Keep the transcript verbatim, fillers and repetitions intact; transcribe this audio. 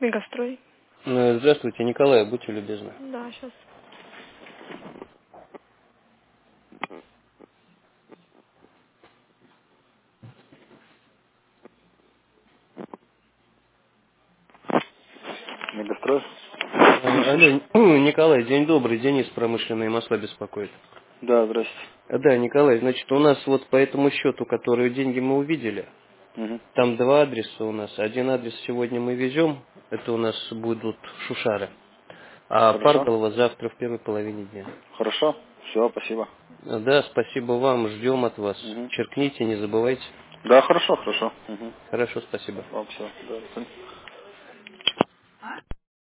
Мегастрой. Ну, здравствуйте, Николай, будьте любезны. Да, сейчас. Мегастрой? А, Алло, Николай, день добрый, Денис, промышленные масла беспокоит. Да, здрасте. А, Да, Николай, значит, у нас вот по этому счету, который деньги мы увидели, Угу. там два адреса у нас. Один адрес сегодня мы везем, это у нас будут Шушары, а Хорошо. Парголово завтра в первой половине дня. Хорошо. Все, спасибо. А, Да, спасибо вам, ждем от вас. Угу. Черкните, не забывайте. Да, хорошо, хорошо. Угу. Хорошо, спасибо. Вам все. Да, до свидания.